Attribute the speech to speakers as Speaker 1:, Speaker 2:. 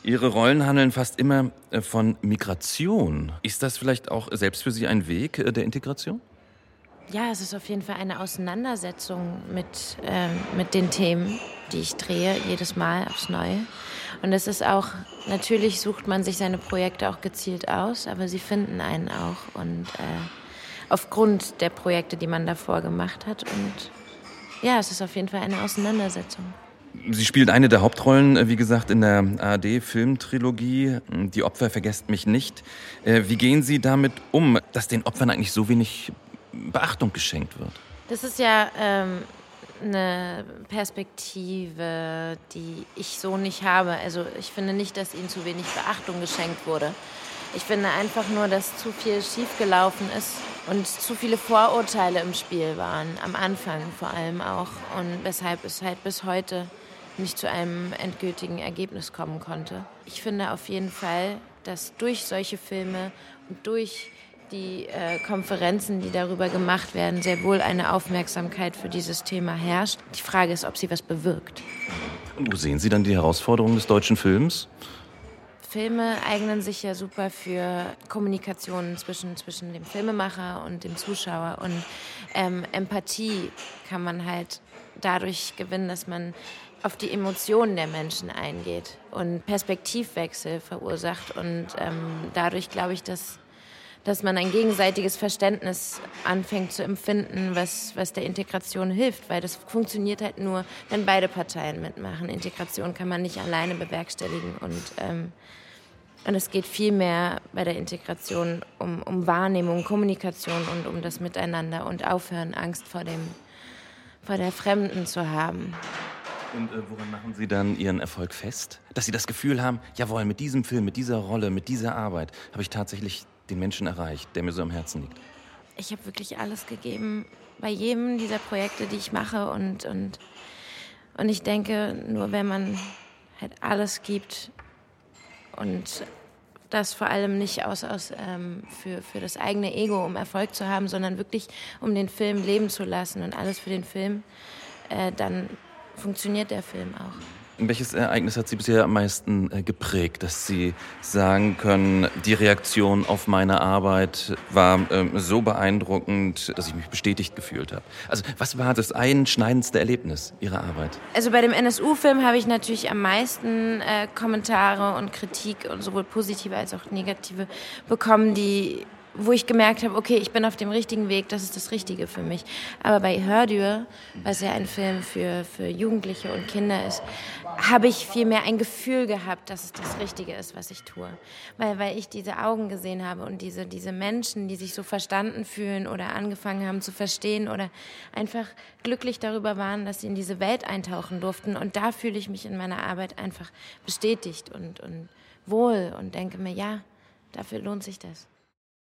Speaker 1: Ihre Rollen handeln fast immer von Migration. Ist das vielleicht auch selbst für Sie ein Weg der Integration?
Speaker 2: Ja, es ist auf jeden Fall eine Auseinandersetzung mit den Themen, die ich drehe, jedes Mal aufs Neue. Und es ist auch, natürlich sucht man sich seine Projekte auch gezielt aus, aber sie finden einen auch. Und aufgrund der Projekte, die man davor gemacht hat. Und ja, es ist auf jeden Fall eine Auseinandersetzung.
Speaker 1: Sie spielt eine der Hauptrollen, wie gesagt, in der ARD-Filmtrilogie Die Opfer vergesst mich nicht. Wie gehen Sie damit um, dass den Opfern eigentlich so wenig Beachtung geschenkt wird?
Speaker 2: Das ist ja eine Perspektive, die ich so nicht habe. Also ich finde nicht, dass ihnen zu wenig Beachtung geschenkt wurde. Ich finde einfach nur, dass zu viel schiefgelaufen ist und zu viele Vorurteile im Spiel waren, am Anfang vor allem auch. Und weshalb es halt bis heute nicht zu einem endgültigen Ergebnis kommen konnte. Ich finde auf jeden Fall, dass durch solche Filme und durch die Konferenzen, die darüber gemacht werden, sehr wohl eine Aufmerksamkeit für dieses Thema herrscht. Die Frage ist, ob sie was bewirkt.
Speaker 1: Und wo sehen Sie dann die Herausforderungen des deutschen Films?
Speaker 2: Filme eignen sich ja super für Kommunikation zwischen dem Filmemacher und dem Zuschauer. Und Empathie kann man halt dadurch gewinnen, dass man auf die Emotionen der Menschen eingeht und Perspektivwechsel verursacht. Und dadurch glaube ich, dass man ein gegenseitiges Verständnis anfängt zu empfinden, was der Integration hilft. Weil das funktioniert halt nur, wenn beide Parteien mitmachen. Integration kann man nicht alleine bewerkstelligen. Und es geht viel mehr bei der Integration um Wahrnehmung, Kommunikation und um das Miteinander und aufhören, Angst vor der Fremden zu haben.
Speaker 1: Und woran machen Sie dann Ihren Erfolg fest? Dass Sie das Gefühl haben, jawohl, mit diesem Film, mit dieser Rolle, mit dieser Arbeit habe ich tatsächlich den Menschen erreicht, der mir so am Herzen liegt.
Speaker 2: Ich habe wirklich alles gegeben bei jedem dieser Projekte, die ich mache. Und ich denke, nur wenn man halt alles gibt und das vor allem nicht für das eigene Ego, um Erfolg zu haben, sondern wirklich um den Film leben zu lassen und alles für den Film, dann funktioniert der Film auch.
Speaker 1: Welches Ereignis hat Sie bisher am meisten geprägt, dass Sie sagen können, die Reaktion auf meine Arbeit war so beeindruckend, dass ich mich bestätigt gefühlt habe? Also was war das einschneidendste Erlebnis Ihrer Arbeit?
Speaker 2: Also bei dem NSU-Film habe ich natürlich am meisten Kommentare und Kritik, und sowohl positive als auch negative, bekommen, wo ich gemerkt habe, okay, ich bin auf dem richtigen Weg, das ist das Richtige für mich. Aber bei Hördur, was ja ein Film für Jugendliche und Kinder ist, habe ich viel mehr ein Gefühl gehabt, dass es das Richtige ist, was ich tue. Weil ich diese Augen gesehen habe und diese Menschen, die sich so verstanden fühlen oder angefangen haben zu verstehen oder einfach glücklich darüber waren, dass sie in diese Welt eintauchen durften. Und da fühle ich mich in meiner Arbeit einfach bestätigt und wohl und denke mir, ja, dafür lohnt sich das.